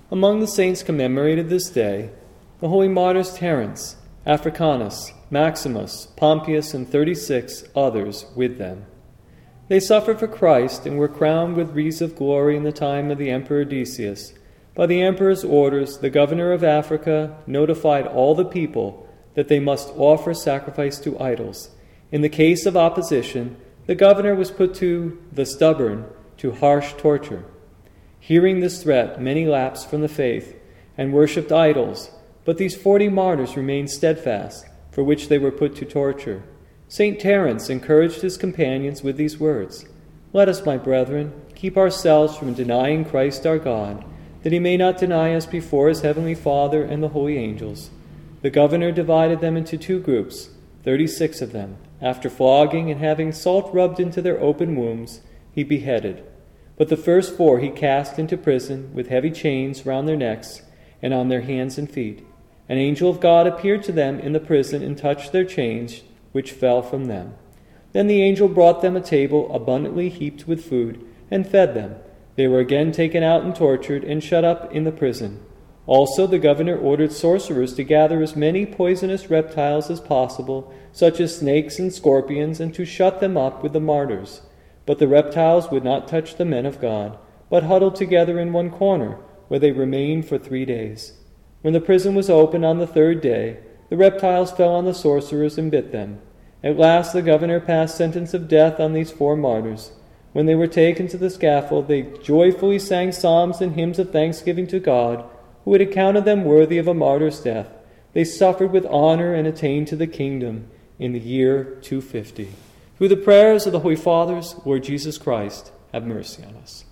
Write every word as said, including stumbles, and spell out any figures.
Among the saints commemorated this day, the holy martyrs Terence, Africanus, Maximus, Pompeius, and thirty-six others with them. They suffered for Christ and were crowned with wreaths of glory in the time of the Emperor Decius. By the emperor's orders, the governor of Africa notified all the people that they must offer sacrifice to idols. In the case of opposition, the governor was put to the stubborn to harsh torture. Hearing this threat, many lapsed from the faith and worshipped idols, but these forty martyrs remained steadfast, for which they were put to torture. Saint Terence encouraged his companions with these words, "Let us, my brethren, keep ourselves from denying Christ our God, that he may not deny us before his heavenly Father and the holy angels." The governor divided them into two groups, thirty-six of them. After flogging and having salt rubbed into their open wounds, he beheaded. But the first four he cast into prison with heavy chains round their necks and on their hands and feet. An angel of God appeared to them in the prison and touched their chains, which fell from them. Then the angel brought them a table abundantly heaped with food and fed them. They were again taken out and tortured and shut up in the prison. Also the governor ordered sorcerers to gather as many poisonous reptiles as possible, such as snakes and scorpions, and to shut them up with the martyrs. But the reptiles would not touch the men of God, but huddled together in one corner, where they remained for three days. When the prison was opened on the third day, the reptiles fell on the sorcerers and bit them. At last the governor passed sentence of death on these four martyrs. When they were taken to the scaffold, they joyfully sang psalms and hymns of thanksgiving to God, who had accounted them worthy of a martyr's death. They suffered with honor and attained to the kingdom in the year two fifty. Through the prayers of the Holy Fathers, Lord Jesus Christ, have mercy on us.